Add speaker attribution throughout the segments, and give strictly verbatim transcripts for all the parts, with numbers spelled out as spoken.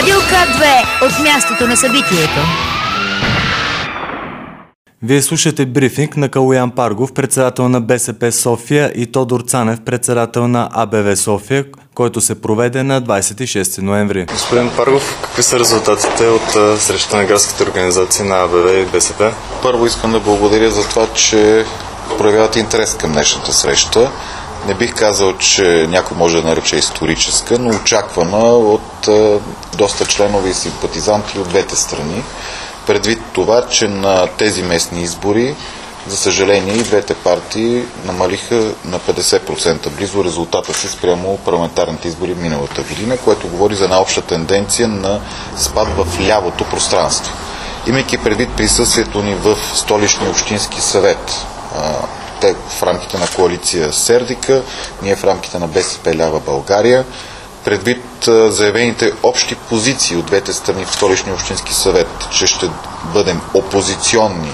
Speaker 1: Радио К две от мястото на събитието.
Speaker 2: Вие слушате брифинг на Калоян Паргов, председател на БСП София, и Тодор Цанев, председател на А Б В София, който се проведе на двадесет и шести ноември.
Speaker 3: Господин Паргов, какви са резултатите от срещата на градските организации на А Б В и БСП?
Speaker 4: Първо искам да благодаря за това, че проявявате интерес към днешната среща. Не бих казал, че някой може да нарече историческа, но очаквана от е, доста членове и симпатизанти от двете страни. Предвид това, че на тези местни избори, за съжаление, и двете партии намалиха на петдесет процента близо резултата си спрямо парламентарните избори миналата година, което говори за една обща тенденция на спад в лявото пространство. Имайки предвид присъствието ни в Столичния общински съвет, те в рамките на коалиция Сердика, ние в рамките на БСП Лява България, предвид заявените общи позиции от двете страни в Столичния общински съвет, че ще бъдем опозиционни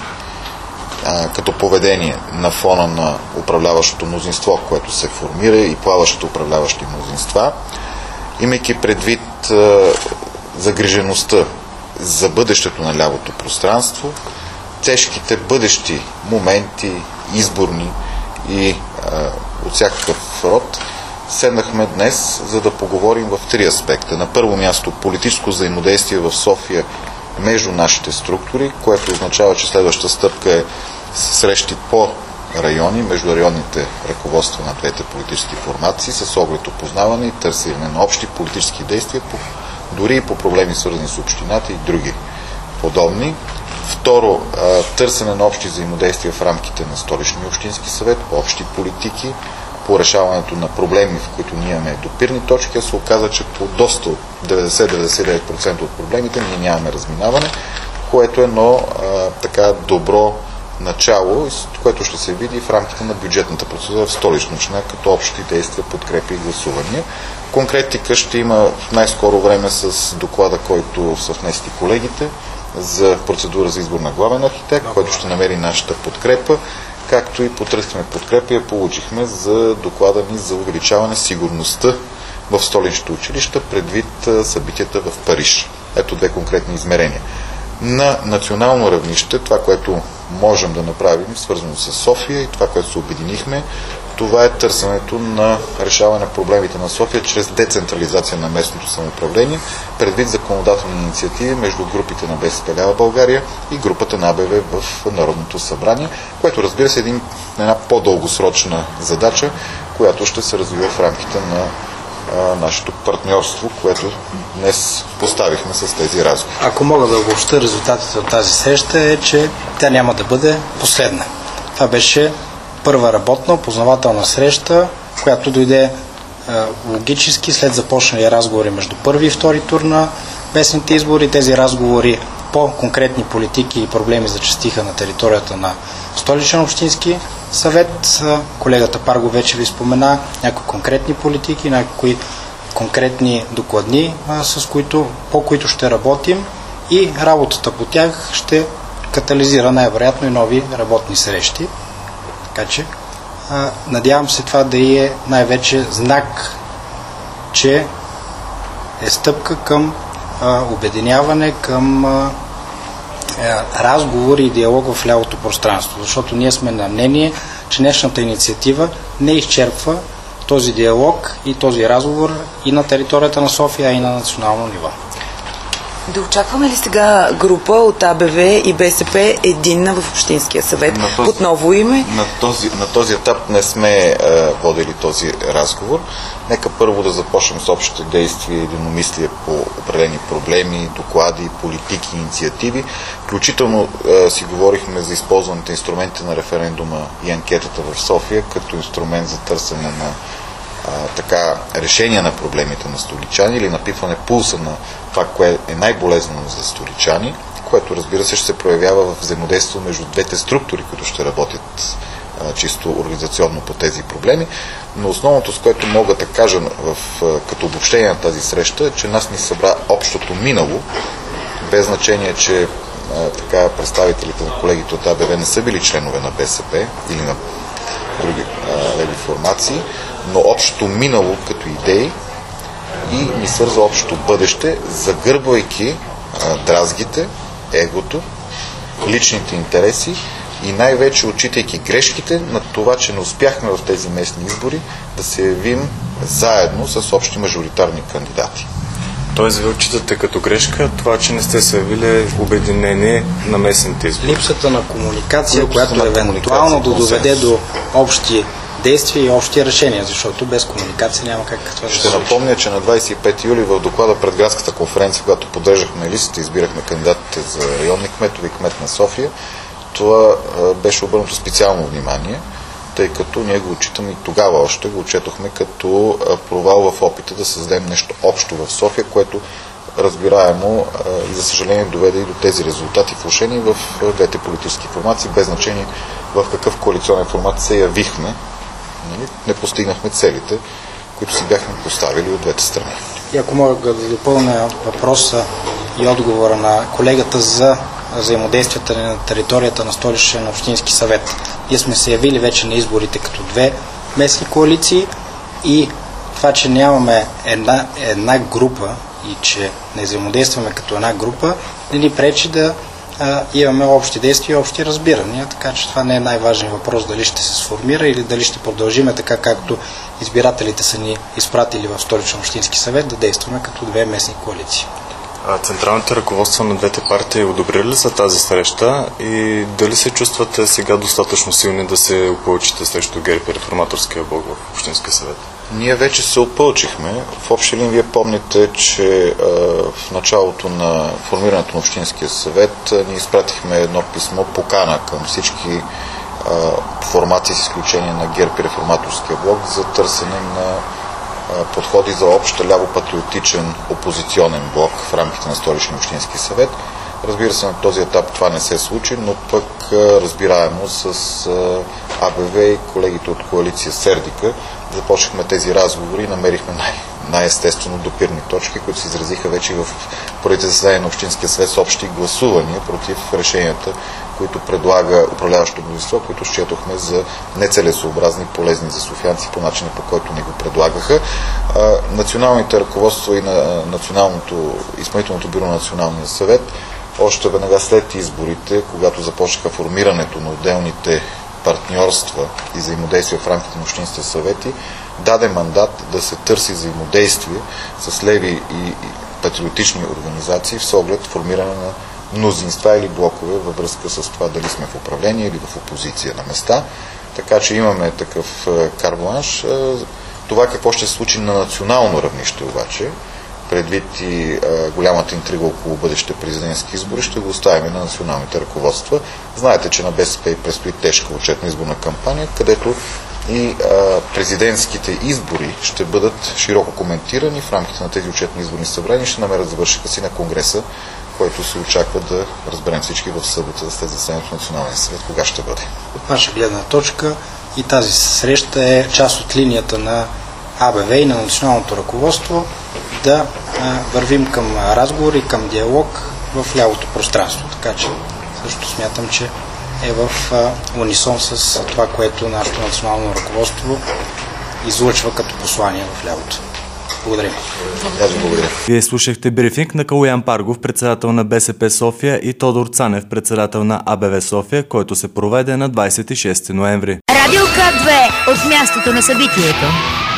Speaker 4: а, като поведение на фона на управляващото мнозинство, което се формира, и плаващите управляващи мнозинства, имайки предвид а, загрижеността за бъдещето на лявото пространство, тежките бъдещи моменти, изборни и а, от всякакъв род, седнахме днес, за да поговорим в три аспекта. На първо място политическо взаимодействие в София между нашите структури, което означава, че следваща стъпка е срещи по райони, между районните ръководства на двете политически формации, с оглед опознаване и търсене на общи политически действия, по, дори и по проблеми свързани с общината и други подобни. Второ, търсене на общи взаимодействия в рамките на Столичния общински съвет, общи политики по решаването на проблеми, в които ние имаме допирни точки, а се оказа, че по доста от деветдесет до деветдесет и девет процента от проблемите ние нямаме разминаване, което е едно а, така добро начало, което ще се види в рамките на бюджетната процедура в Столична община, като общи действия, подкрепи и гласувания. Конкретика ще има в най-скоро време с доклада, който са внесли колегите за процедура за избор на главен архитект, който ще намери нашата подкрепа, както и потърсихме подкрепа и получихме за доклада ни за увеличаване сигурността в столичните училища предвид събитията в Париж. Ето две конкретни измерения. На национално равнище, това, което можем да направим, свързано с София, и това, което се обединихме, това е търсенето на решаване на проблемите на София чрез децентрализация на местното самоуправление, предвид законодателни инициативи между групите на БСП Лява България и групата на А Б В в Народното събрание, което, разбира се, е един, една по-дългосрочна задача, която ще се развива в рамките на а, нашето партньорство, което днес поставихме с тези разговори.
Speaker 5: Ако мога да обобщя резултатите от тази среща, е, че тя няма да бъде последна. Това беше първа работна, познавателна среща, която дойде е, логически след започнали разговори между първи и втори тур на местните избори. Тези разговори по конкретни политики и проблеми зачастиха на територията на Столичен общински съвет. Колегата Парго вече ви спомена някои конкретни политики, някои конкретни докладни, с които, по които ще работим, и работата по тях ще катализира най-вероятно и нови работни срещи. Така че а, надявам се това да е най-вече знак, че е стъпка към а, обединяване, към а, а, разговор и диалог в лявото пространство, защото ние сме на мнение, че днешната инициатива не изчерпва този диалог и този разговор и на територията на София, и на национално ниво.
Speaker 6: Да очакваме ли сега група от А Б В и БСП единна в Общинския съвет на този, под ново име?
Speaker 4: На този, на този етап не сме е, водили този разговор. Нека първо да започнем с общите действия и единомислие по определени проблеми, доклади, политики, инициативи. Включително е, си говорихме за използваните инструменти на референдума и анкетата в София като инструмент за търсене на А, така, решение на проблемите на столичани или напипване пулса на това, което е най-болезнено за столичани, което, разбира се, ще се проявява в взаимодействие между двете структури, които ще работят а, чисто организационно по тези проблеми. Но основното, с което мога да кажа в, а, като обобщение на тази среща, е, че нас ни събра общото минало, без значение, че а, така, представителите на колегите от А Б В не са били членове на БСП или на други леви формации, но общото минало като идеи и ни свързва общото бъдеще, загърбвайки а, дразгите, егото, личните интереси и най-вече отчитайки грешките на това, че не успяхме в тези местни избори да се явим заедно с общи мажоритарни кандидати.
Speaker 3: Тоест, ви отчитате като грешка това, че не сте се явили обединение на местните избори.
Speaker 5: Липсата на комуникация,
Speaker 4: Липсата
Speaker 5: която
Speaker 4: на
Speaker 5: евентуално да
Speaker 4: комуникация,
Speaker 5: доведе до общи действия и общи решения, защото без комуникация няма как това да се
Speaker 4: Ще
Speaker 5: случи.
Speaker 4: напомня, че на двадесет и пети юли в доклада пред градската конференция, когато поддържахме листите, избирахме кандидатите за районни кметове и кмет на София, това а, беше обърнато специално внимание, тъй като ние го отчитаме и тогава още го отчетохме като а, провал в опита да създадем нещо общо в София, което разбираемо а, и за съжаление доведе и до тези резултати влошени в а, двете политически формации, без значение в какъв коалиционен формат се явихме. Не постигнахме целите, които си бяхме поставили от двете страни.
Speaker 5: И ако мога да допълня въпроса и отговора на колегата за взаимодействията на територията на Столичен общински съвет. Ние сме се явили вече на изборите като две местни коалиции и това, че нямаме една, една група и че не взаимодействаме като една група, не ни пречи да а, имаме общи действия и общи разбирания, така че това не е най-важният въпрос дали ще се сформира или дали ще продължиме така, както избирателите са ни изпратили в Столичен общински съвет, да действаме като две местни коалиции.
Speaker 3: А централните ръководства на двете партии одобрили ли са тази среща и дали се чувствате сега достатъчно силни да се опълчите срещу ГЕРБ и Реформаторския блок в Общинския съвет?
Speaker 4: Ние вече се опълчихме. В общи линии вие помните, че а, в началото на формирането на Общинския съвет а, ние изпратихме едно писмо, покана към всички а, формации с изключение на ГЕРБ и Реформаторския блок за търсене на подходи за общ ляво-патриотичен опозиционен блок в рамките на Столичния общински съвет. Разбира се, на този етап това не се случи, но пък разбираемо с АБВ и колегите от коалиция Сердика започнахме тези разговори и намерихме най- най-естествено допирни точки, които се изразиха вече в първите заседания на Общинския съвет с общи гласувания против решенията, които предлага управляващото мнозинство, които счетохме за нецелесообразни и полезни за софиянци по начина, по който ни го предлагаха. А, националните ръководства и на националното, изпълнителното бюро на Националния съвет още веднага след изборите, когато започнаха формирането на отделните партньорства и взаимодействия в рамките на общинските съвети, даде мандат да се търси взаимодействие с леви и, и патриотични организации с оглед формиране на мнозинства или блокове във връзка с това дали сме в управление или в опозиция на места. Така че имаме такъв карбланш. Това какво ще се случи на национално равнище обаче, предвид и а, голямата интрига около бъдещите президентски избори, ще го оставим на националните ръководства. Знаете, че на БСП предстои тежка отчетна изборна кампания, където и а, президентските избори ще бъдат широко коментирани в рамките на тези отчетни изборни събрания и ще намерят завършика си на Конгреса, който се очаква да разберем всички в събота след заседанието на Националния съвет, кога ще бъде.
Speaker 5: От наша гледна точка и тази среща е част от линията на АБВ и на националното ръководство да а, вървим към разговори, към диалог в лявото пространство. Така че също смятам, че е в а, унисон с това, което нашето национално ръководство излъчва като послание в лявото. Благодаря.
Speaker 4: Аз ви благодаря.
Speaker 2: Вие слушахте брифинг на Калоян Паргов, председател на БСП София, и Тодор Цанев, председател на АБВ София, който се проведе на двадесет и шести ноември.
Speaker 1: Радио К две от мястото на събитието.